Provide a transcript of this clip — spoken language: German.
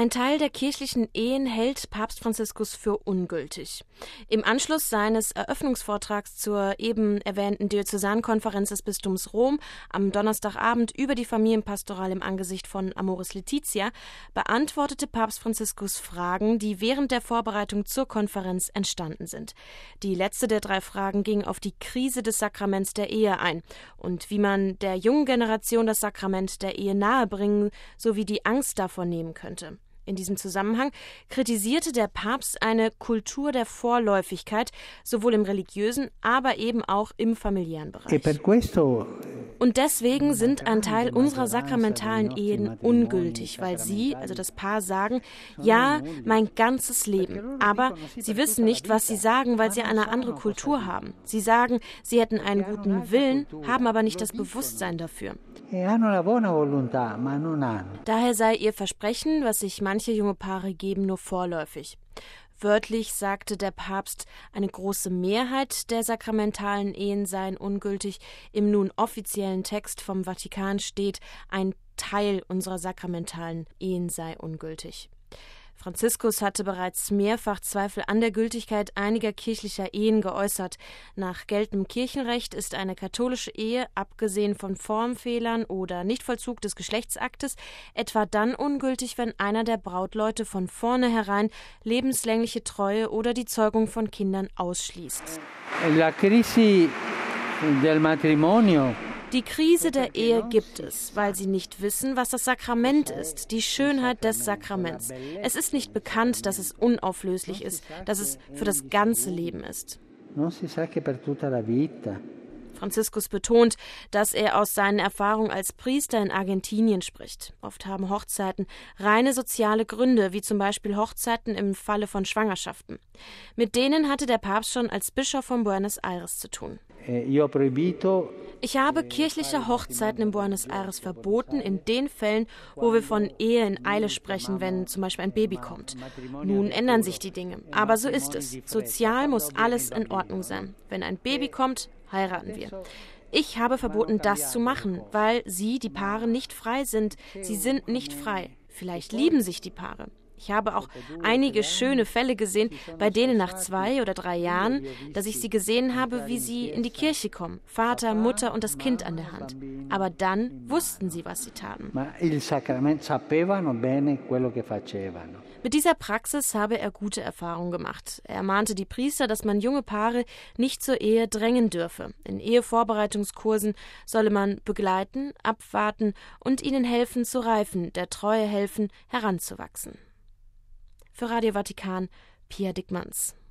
Ein Teil der kirchlichen Ehen hält Papst Franziskus für ungültig. Im Anschluss seines Eröffnungsvortrags zur eben erwähnten Diözesankonferenz des Bistums Rom am Donnerstagabend über die Familienpastoral im Angesicht von Amoris Laetitia beantwortete Papst Franziskus Fragen, die während der Vorbereitung zur Konferenz entstanden sind. Die letzte der 3 Fragen ging auf die Krise des Sakraments der Ehe ein und wie man der jungen Generation das Sakrament der Ehe nahebringen sowie die Angst davor nehmen könnte. In diesem Zusammenhang kritisierte der Papst eine Kultur der Vorläufigkeit, sowohl im religiösen, aber eben auch im familiären Bereich. Und deswegen sind ein Teil unserer sakramentalen Ehen ungültig, weil sie, also das Paar, sagen, ja, mein ganzes Leben. Aber sie wissen nicht, was sie sagen, weil sie eine andere Kultur haben. Sie sagen, sie hätten einen guten Willen, haben aber nicht das Bewusstsein dafür. Daher sei ihr Versprechen, was sich manche junge Paare geben, nur vorläufig. Wörtlich sagte der Papst, eine große Mehrheit der sakramentalen Ehen seien ungültig. Im nun offiziellen Text vom Vatikan steht, ein Teil unserer sakramentalen Ehen sei ungültig. Franziskus hatte bereits mehrfach Zweifel an der Gültigkeit einiger kirchlicher Ehen geäußert. Nach geltendem Kirchenrecht ist eine katholische Ehe, abgesehen von Formfehlern oder Nichtvollzug des Geschlechtsaktes, etwa dann ungültig, wenn einer der Brautleute von vornherein lebenslängliche Treue oder die Zeugung von Kindern ausschließt. La crisi del matrimonio. Die Krise der Ehe gibt es, weil sie nicht wissen, was das Sakrament ist, die Schönheit des Sakraments. Es ist nicht bekannt, dass es unauflöslich ist, dass es für das ganze Leben ist. Franziskus betont, dass er aus seinen Erfahrungen als Priester in Argentinien spricht. Oft haben Hochzeiten reine soziale Gründe, wie zum Beispiel Hochzeiten im Falle von Schwangerschaften. Mit denen hatte der Papst schon als Bischof von Buenos Aires zu tun. Ich habe kirchliche Hochzeiten in Buenos Aires verboten, in den Fällen, wo wir von Ehe in Eile sprechen, wenn zum Beispiel ein Baby kommt. Nun ändern sich die Dinge, aber so ist es. Sozial muss alles in Ordnung sein. Wenn ein Baby kommt, heiraten wir. Ich habe verboten, das zu machen, weil die Paare, nicht frei sind. Sie sind nicht frei. Vielleicht lieben sich die Paare. Ich habe auch einige schöne Fälle gesehen, bei denen nach 2 oder 3 Jahren, dass ich sie gesehen habe, wie sie in die Kirche kommen, Vater, Mutter und das Kind an der Hand. Aber dann wussten sie, was sie taten. Mit dieser Praxis habe er gute Erfahrungen gemacht. Er ermahnte die Priester, dass man junge Paare nicht zur Ehe drängen dürfe. In Ehevorbereitungskursen solle man begleiten, abwarten und ihnen helfen zu reifen, der Treue helfen, heranzuwachsen. Für Radio Vatikan, Pia Dickmanns.